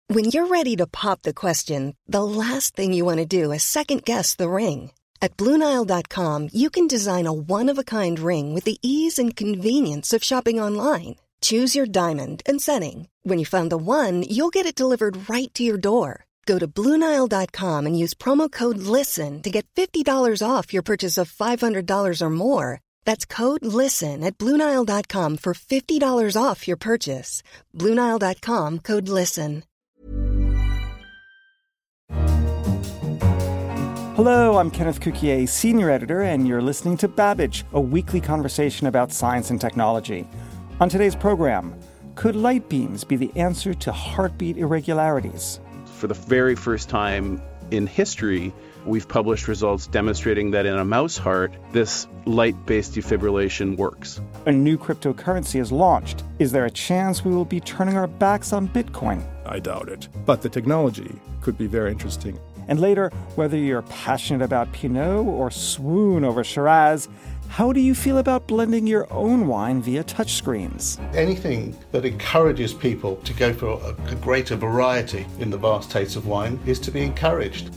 When you're ready to pop the question, the last thing you want to do is second-guess the ring. At BlueNile.com, you can design a one-of-a-kind ring with the ease and convenience of shopping online. Choose your diamond and setting. When you find the one, you'll get it delivered right to your door. Go to BlueNile.com and use promo code LISTEN to get $50 off your purchase of $500 or more. That's code LISTEN at BlueNile.com for $50 off your purchase. BlueNile.com, code LISTEN. Hello, I'm Kenneth Cukier, Senior Editor, and you're listening to Babbage, a weekly conversation about science and technology. On today's program, could light beams be the answer to heartbeat irregularities? For the very first time in history, we've published results demonstrating that in a mouse heart, this light-based defibrillation works. A new cryptocurrency is launched. Is there a chance we will be turning our backs on Bitcoin? I doubt it. But the technology could be very interesting. And later, whether you're passionate about Pinot or swoon over Shiraz, how do you feel about blending your own wine via touchscreens? Anything that encourages people to go for a greater variety in the vast tastes of wine is to be encouraged.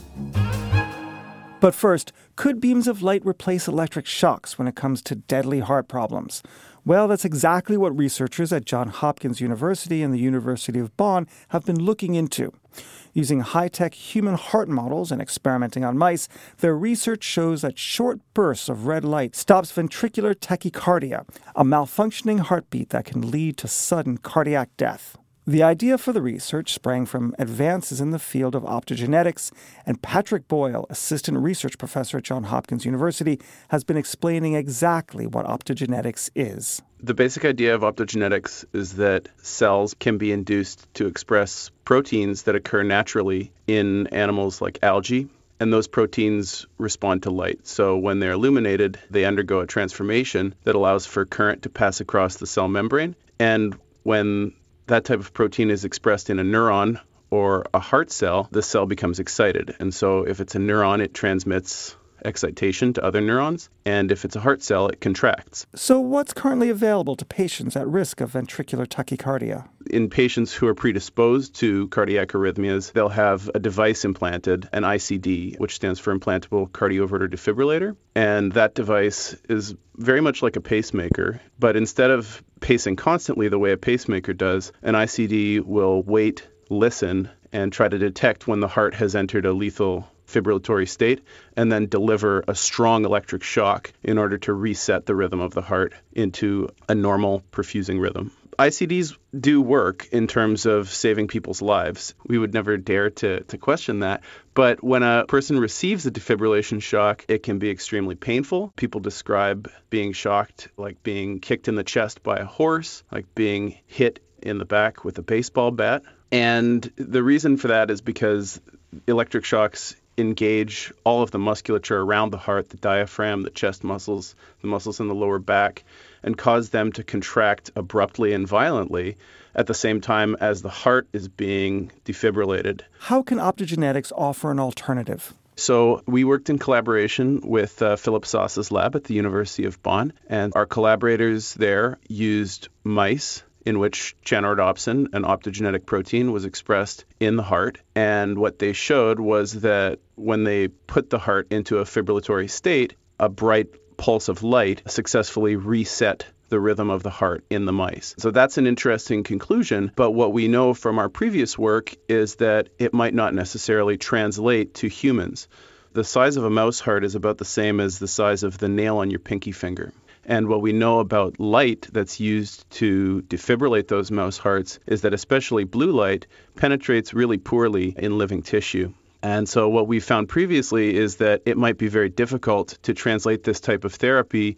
But first, could beams of light replace electric shocks when it comes to deadly heart problems? Well, that's exactly what researchers at Johns Hopkins University and the University of Bonn have been looking into. Using high-tech human heart models and experimenting on mice, their research shows that short bursts of red light stops ventricular tachycardia, a malfunctioning heartbeat that can lead to sudden cardiac death. The idea for the research sprang from advances in the field of optogenetics, and Patrick Boyle, assistant research professor at Johns Hopkins University, has been explaining exactly what optogenetics is. The basic idea of optogenetics is that cells can be induced to express proteins that occur naturally in animals like algae, and those proteins respond to light. So when they're illuminated, they undergo a transformation that allows for current to pass across the cell membrane, and when that type of protein is expressed in a neuron or a heart cell, the cell becomes excited. And so if it's a neuron, it transmits excitation to other neurons. And if it's a heart cell, it contracts. So what's currently available to patients at risk of ventricular tachycardia? In patients who are predisposed to cardiac arrhythmias, they'll have a device implanted, an ICD, which stands for implantable cardioverter defibrillator. And that device is very much like a pacemaker, but instead of pacing constantly the way a pacemaker does, an ICD will wait, listen, and try to detect when the heart has entered a lethal fibrillatory state, and then deliver a strong electric shock in order to reset the rhythm of the heart into a normal perfusing rhythm. ICDs do work in terms of saving people's lives. We would never dare to question that. But when a person receives a defibrillation shock, it can be extremely painful. People describe being shocked like being kicked in the chest by a horse, like being hit in the back with a baseball bat. And the reason for that is because electric shocks engage all of the musculature around the heart, the diaphragm, the chest muscles, the muscles in the lower back, and cause them to contract abruptly and violently at the same time as the heart is being defibrillated. How can optogenetics offer an alternative? So we worked in collaboration with Philip Sass's lab at the University of Bonn, and our collaborators there used mice in which chanorodopsin, an optogenetic protein, was expressed in the heart. And what they showed was that when they put the heart into a fibrillatory state, a bright pulse of light successfully reset the rhythm of the heart in the mice. So that's an interesting conclusion, but what we know from our previous work is that it might not necessarily translate to humans. The size of a mouse heart is about the same as the size of the nail on your pinky finger. And what we know about light that's used to defibrillate those mouse hearts is that especially blue light penetrates really poorly in living tissue. And so what we found previously is that it might be very difficult to translate this type of therapy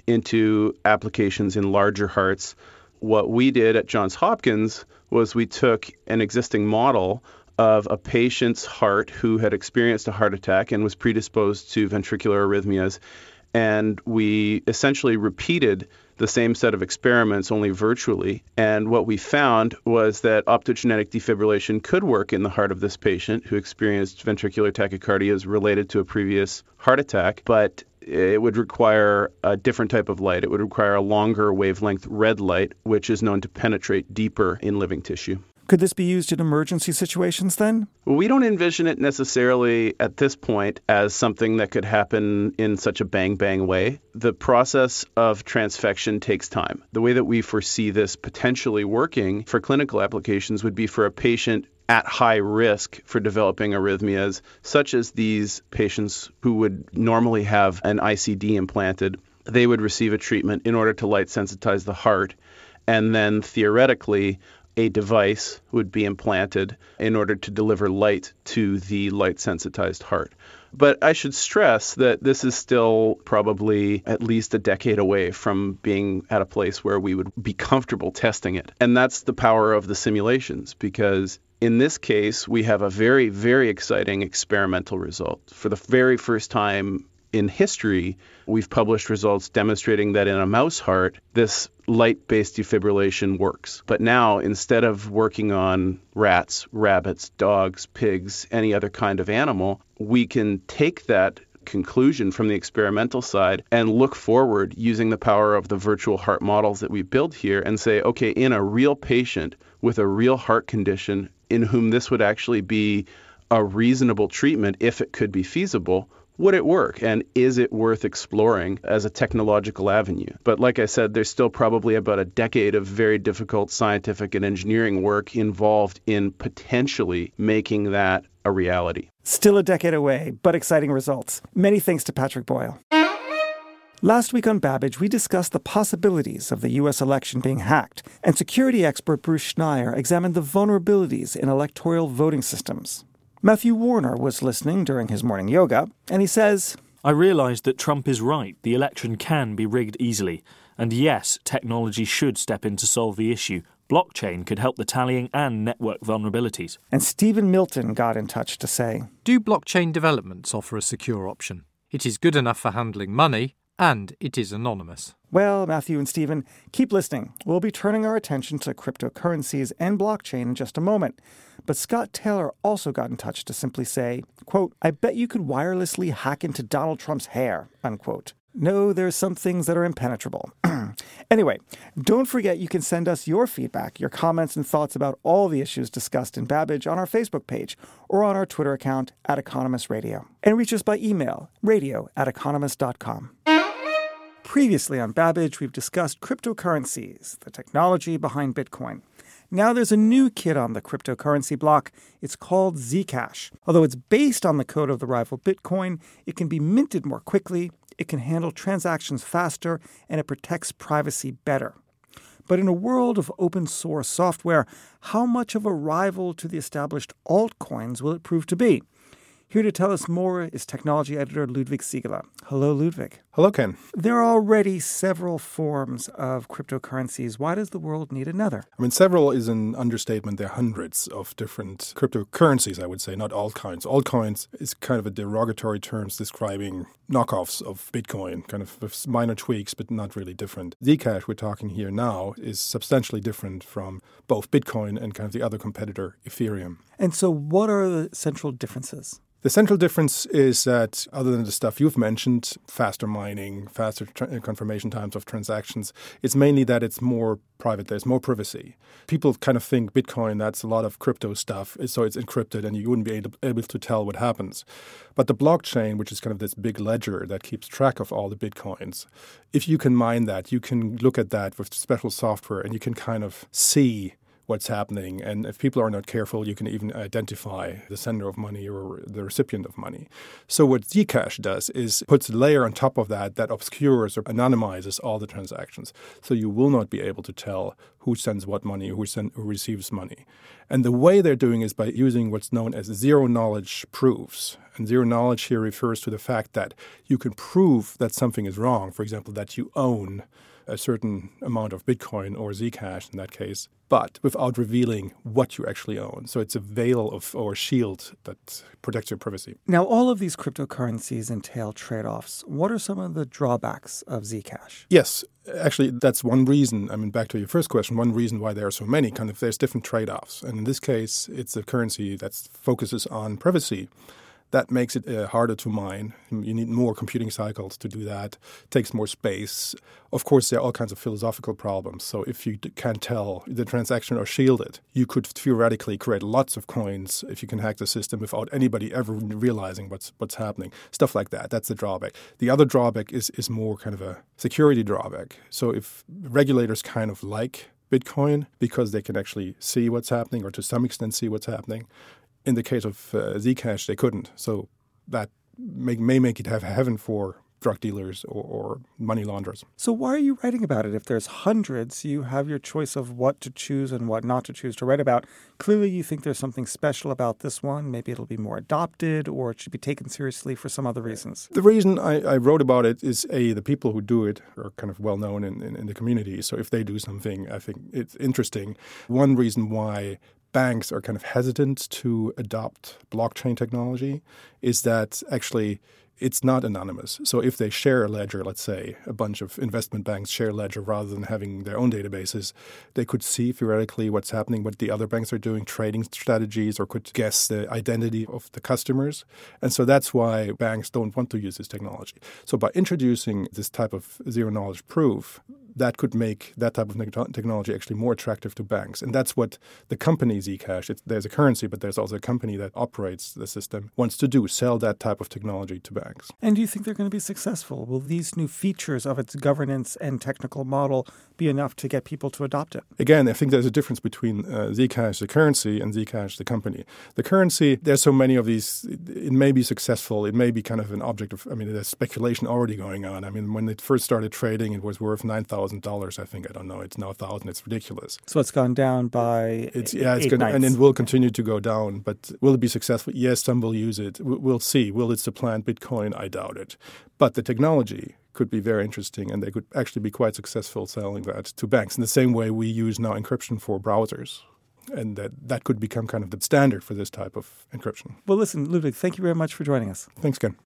into applications in larger hearts. What we did at Johns Hopkins was we took an existing model of a patient's heart who had experienced a heart attack and was predisposed to ventricular arrhythmias, and we essentially repeated the same set of experiments, only virtually. And what we found was that optogenetic defibrillation could work in the heart of this patient who experienced ventricular tachycardias related to a previous heart attack, but it would require a different type of light. It would require a longer wavelength red light, which is known to penetrate deeper in living tissue. Could this be used in emergency situations then? Well, we don't envision it necessarily at this point as something that could happen in such a bang-bang way. The process of transfection takes time. The way that we foresee this potentially working for clinical applications would be for a patient at high risk for developing arrhythmias, such as these patients who would normally have an ICD implanted. They would receive a treatment in order to light sensitize the heart, and then theoretically a device would be implanted in order to deliver light to the light-sensitized heart. But I should stress that this is still probably at least a decade away from being at a place where we would be comfortable testing it. And that's the power of the simulations, because in this case, we have a very, very exciting experimental result. For the very first time in history, we've published results demonstrating that in a mouse heart, this light-based defibrillation works. But now, instead of working on rats, rabbits, dogs, pigs, any other kind of animal, we can take that conclusion from the experimental side and look forward using the power of the virtual heart models that we build here and say, okay, in a real patient with a real heart condition in whom this would actually be a reasonable treatment, if it could be feasible, would it work? And is it worth exploring as a technological avenue? But like I said, there's still probably about a decade of very difficult scientific and engineering work involved in potentially making that a reality. Still a decade away, but exciting results. Many thanks to Patrick Boyle. Last week on Babbage, we discussed the possibilities of the U.S. election being hacked, and security expert Bruce Schneier examined the vulnerabilities in electoral voting systems. Matthew Warner was listening during his morning yoga, and he says, I realised that Trump is right. The election can be rigged easily. And yes, technology should step in to solve the issue. Blockchain could help the tallying and network vulnerabilities. And Stephen Milton got in touch to say, do blockchain developments offer a secure option? It is good enough for handling money, and it is anonymous. Well, Matthew and Stephen, keep listening. We'll be turning our attention to cryptocurrencies and blockchain in just a moment. But Scott Taylor also got in touch to simply say, quote, I bet you could wirelessly hack into Donald Trump's hair, unquote. No, there's some things that are impenetrable. Anyway, don't forget you can send us your feedback, your comments and thoughts about all the issues discussed in Babbage on our Facebook page or on our Twitter account @Economist Radio. And reach us by email, radio@economist.com. Previously on Babbage, we've discussed cryptocurrencies, the technology behind Bitcoin. Now there's a new kid on the cryptocurrency block. It's called Zcash. Although it's based on the code of the rival Bitcoin, it can be minted more quickly, it can handle transactions faster, and it protects privacy better. But in a world of open source software, how much of a rival to the established altcoins will it prove to be? Here to tell us more is technology editor Ludwig Siegele. Hello, Ludwig. Hello, Ken. There are already several forms of cryptocurrencies. Why does the world need another? I mean, several is an understatement. There are hundreds of different cryptocurrencies, I would say, not altcoins. Altcoins is kind of a derogatory term describing knockoffs of Bitcoin, kind of with minor tweaks, but not really different. Zcash, we're talking here now, is substantially different from both Bitcoin and kind of the other competitor, Ethereum. And so what are the central differences? The central difference is that, other than the stuff you've mentioned, faster mining, faster confirmation times of transactions, it's mainly that it's more private. There's more privacy. People kind of think Bitcoin, that's a lot of crypto stuff, so it's encrypted and you wouldn't be able to tell what happens. But the blockchain, which is kind of this big ledger that keeps track of all the Bitcoins, if you can mine that, you can look at that with special software and you can kind of see what's happening. And if people are not careful, you can even identify the sender of money or the recipient of money. So what Zcash does is puts a layer on top of that obscures or anonymizes all the transactions. So you will not be able to tell who sends what money, who receives money. And the way they're doing is by using what's known as zero-knowledge proofs. And zero-knowledge here refers to the fact that you can prove that something is wrong. For example, that you own a certain amount of Bitcoin or Zcash in that case, but without revealing what you actually own. So it's a veil or shield that protects your privacy. Now, all of these cryptocurrencies entail trade-offs. What are some of the drawbacks of Zcash? Yes, actually, that's one reason. I mean, back to your first question, one reason why there are so many, there's different trade-offs. And in this case, it's a currency that focuses on privacy. That makes it harder to mine. You need more computing cycles to do that. It takes more space. Of course, there are all kinds of philosophical problems. So if you can't tell the transaction or shield it, you could theoretically create lots of coins if you can hack the system without anybody ever realizing what's happening. Stuff like that. That's the drawback. The other drawback is more kind of a security drawback. So if regulators kind of like Bitcoin because they can actually see what's happening or to some extent see what's happening. In the case of Zcash, they couldn't. So that may make it have heaven for drug dealers or money launderers. So why are you writing about it? If there's hundreds, you have your choice of what to choose and what not to choose to write about. Clearly, you think there's something special about this one. Maybe it'll be more adopted or it should be taken seriously for some other reasons. The reason I wrote about it is, the people who do it are kind of well known in the community. So if they do something, I think it's interesting. One reason why banks are kind of hesitant to adopt blockchain technology is that actually it's not anonymous. So if they share a ledger, let's say a bunch of investment banks share a ledger rather than having their own databases, they could see theoretically what's happening, what the other banks are doing, trading strategies, or could guess the identity of the customers. And so that's why banks don't want to use this technology. So by introducing this type of zero-knowledge proof, that could make that type of technology actually more attractive to banks. And that's what the company Zcash, there's a currency, but there's also a company that operates the system, wants to do, sell that type of technology to banks. And do you think they're going to be successful? Will these new features of its governance and technical model be enough to get people to adopt it? Again, I think there's a difference between Zcash, the currency, and Zcash, the company. The currency, there's so many of these, it may be successful. It may be kind of an object of, there's speculation already going on. When it first started trading, it was worth $9,000, I think. I don't know. It's now 1,000. It's ridiculous. So it's gone down by it's going and it will continue to go down. But will it be successful? Yes, some will use it. We'll see. Will it supplant Bitcoin? I doubt it. But the technology could be very interesting, and they could actually be quite successful selling that to banks in the same way we use now encryption for browsers. And that could become kind of the standard for this type of encryption. Well, listen, Ludwig, thank you very much for joining us. Thanks, Ken.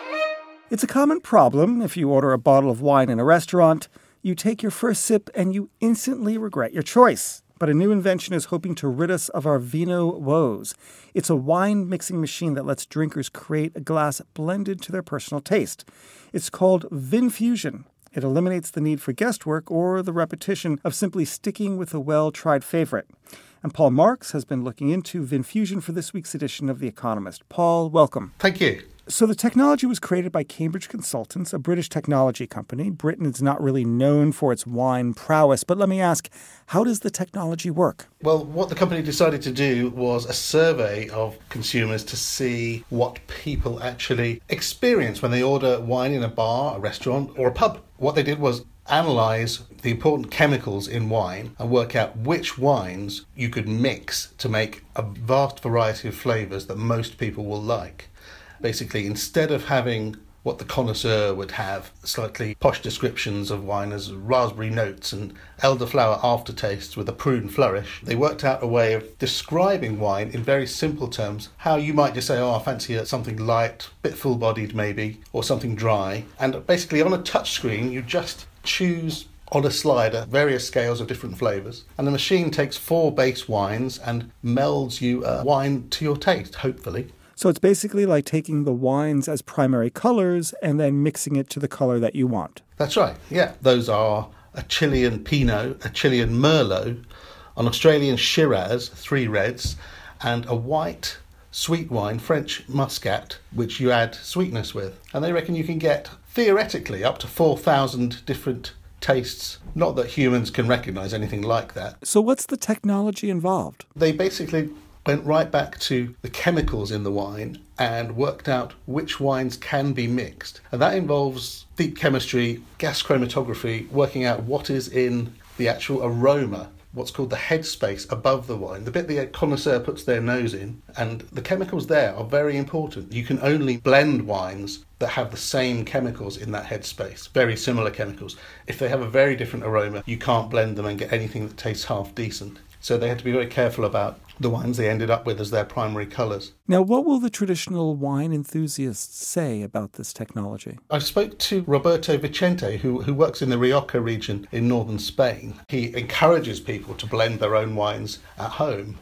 It's a common problem if you order a bottle of wine in a restaurant. You take your first sip and you instantly regret your choice. But a new invention is hoping to rid us of our vino woes. It's a wine mixing machine that lets drinkers create a glass blended to their personal taste. It's called VinFusion. It eliminates the need for guesswork or the repetition of simply sticking with a well-tried favorite. And Paul Marks has been looking into VinFusion for this week's edition of The Economist. Paul, welcome. Thank you. So the technology was created by Cambridge Consultants, a British technology company. Britain is not really known for its wine prowess, but let me ask, how does the technology work? Well, what the company decided to do was a survey of consumers to see what people actually experience when they order wine in a bar, a restaurant, or a pub. What they did was analyse the important chemicals in wine and work out which wines you could mix to make a vast variety of flavours that most people will like. Basically, instead of having what the connoisseur would have, slightly posh descriptions of wine as raspberry notes and elderflower aftertastes with a prune flourish, they worked out a way of describing wine in very simple terms, how you might just say, I fancy something light, a bit full-bodied maybe, or something dry. And basically on a touchscreen, you just choose on a slider various scales of different flavours, and the machine takes 4 base wines and melds you a wine to your taste, hopefully. So it's basically like taking the wines as primary colors and then mixing it to the color that you want. That's right, yeah. Those are a Chilean Pinot, a Chilean Merlot, an Australian Shiraz, 3 reds, and a white sweet wine, French Muscat, which you add sweetness with. And they reckon you can get, theoretically, up to 4,000 different tastes. Not that humans can recognise anything like that. So what's the technology involved? They basically went right back to the chemicals in the wine and worked out which wines can be mixed. And that involves deep chemistry, gas chromatography, working out what is in the actual aroma, what's called the headspace above the wine, the bit the connoisseur puts their nose in. And the chemicals there are very important. You can only blend wines that have the same chemicals in that headspace, very similar chemicals. If they have a very different aroma, you can't blend them and get anything that tastes half decent. So they had to be very careful about the wines they ended up with as their primary colours. Now, what will the traditional wine enthusiasts say about this technology? I spoke to Roberto Vicente, who works in the Rioja region in northern Spain. He encourages people to blend their own wines at home.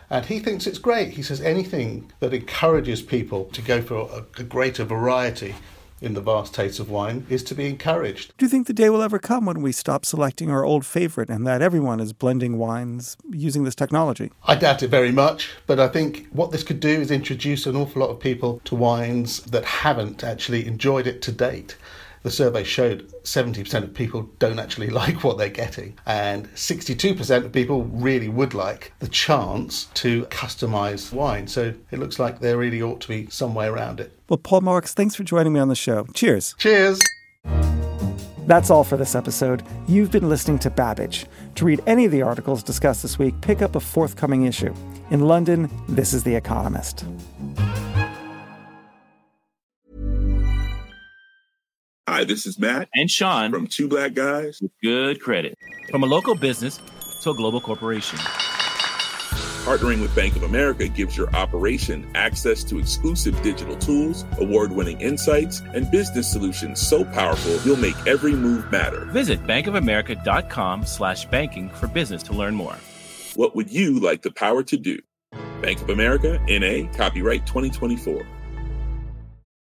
And he thinks it's great. He says anything that encourages people to go for a greater variety in the vast tastes of wine is to be encouraged. Do you think the day will ever come when we stop selecting our old favorite and that everyone is blending wines using this technology? I doubt it very much, but I think what this could do is introduce an awful lot of people to wines that haven't actually enjoyed it to date. The survey showed 70% of people don't actually like what they're getting, and 62% of people really would like the chance to customise wine. So it looks like there really ought to be some way around it. Well, Paul Marks, thanks for joining me on the show. Cheers. Cheers. That's all for this episode. You've been listening to Babbage. To read any of the articles discussed this week, pick up a forthcoming issue. In London, this is The Economist. Hi, this is Matt and Sean from Two Black Guys with Good Credit. From a local business to a global corporation. Partnering with Bank of America gives your operation access to exclusive digital tools, award-winning insights, and business solutions so powerful you'll make every move matter. Visit bankofamerica.com/banking for business to learn more. What would you like the power to do? Bank of America, N.A., copyright 2024.